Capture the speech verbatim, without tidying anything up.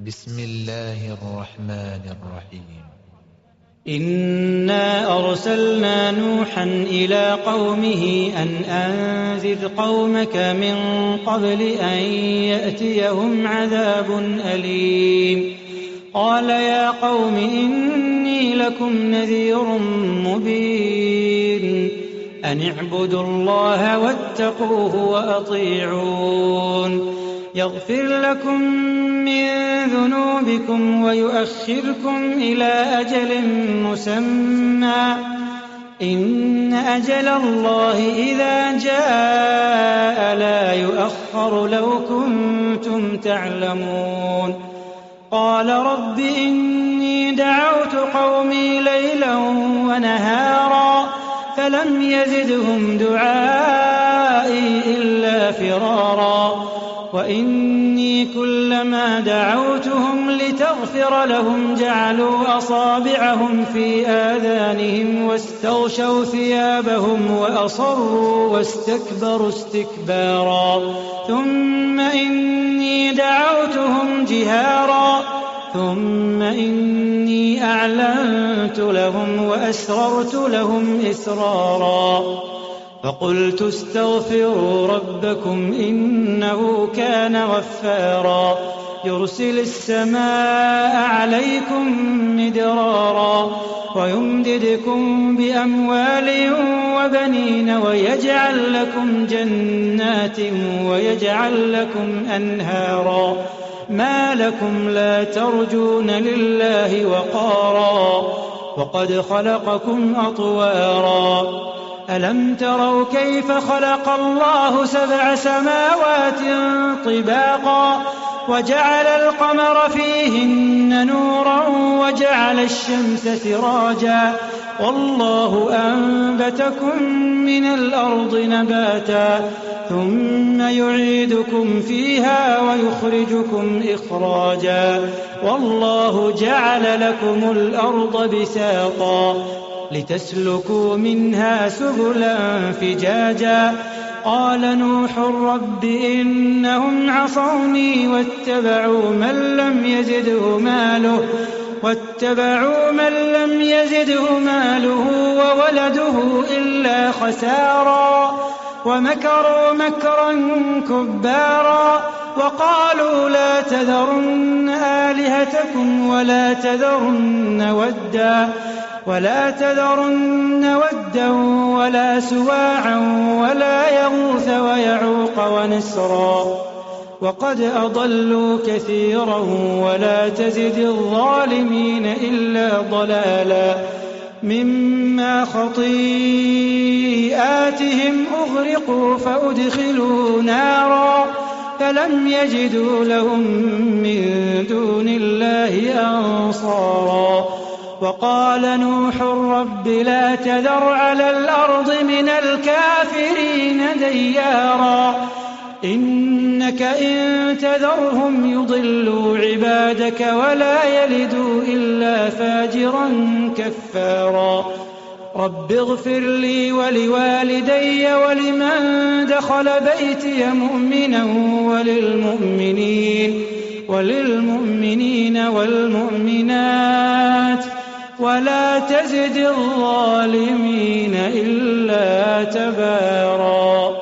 بسم الله الرحمن الرحيم. إنا أرسلنا نوحا إلى قومه أن أنذر قومك من قبل أن يأتيهم عذاب أليم. قال يا قوم إني لكم نذير مبين أن اعبدوا الله واتقوه وأطيعون يغفر لكم من ذنوبكم ويؤخركم إلى أجل مسمى إن أجل الله إذا جاء لا يؤخر لو كنتم تعلمون. قال رب إني دعوت قومي ليلا ونهارا فلم يزدهم دعائي إلا فرارا وإني كلما دعوتهم لتغفر لهم جعلوا أصابعهم في آذانهم واستغشوا ثيابهم وأصروا واستكبروا استكبارا ثم إني دعوتهم جهارا ثم إني أعلنت لهم وأسررت لهم إسرارا فقلت استغفروا ربكم إنه كان غفارا يرسل السماء عليكم مدرارا ويمددكم بأموال وبنين ويجعل لكم جنات ويجعل لكم أنهارا ما لكم لا ترجون لله وقارا وقد خلقكم أطوارا ألم تروا كيف خلق الله سبع سماوات طباقا وجعل القمر فيهن نورا وجعل الشمس سراجا والله أنبتكم من الأرض نباتا ثم يعيدكم فيها ويخرجكم إخراجا والله جعل لكم الأرض بساطا لتسلكوا منها سبلا فجاجا قال نوح رب إنهم عصوني واتبعوا من لم يزده ماله واتبعوا من لم يزده ماله وولده إلا خسارا ومكروا مكرا كبارا وقالوا لا تذرن آلهتكم ولا تذرن ودا ولا تذرن ودا ولا سواعا ولا يغوث ويعوق ونسرا وقد أضلوا كثيرا ولا تزد الظالمين إلا ضلالا مما خطيئاتهم أغرقوا فأدخلوا نارا فلم يجدوا لهم من دون الله أنصارا وقال نوح رب لا تذر على الأرض من الكافرين ديارا إنك إن تذرهم يضلوا عبادك ولا يلدوا إلا فاجرا كفارا رب اغفر لي ولوالدي ولمن دخل بيتي مؤمنا وللمؤمنين وللمؤمنين والمؤمنات ولا تزد الظالمين إلا تبارا.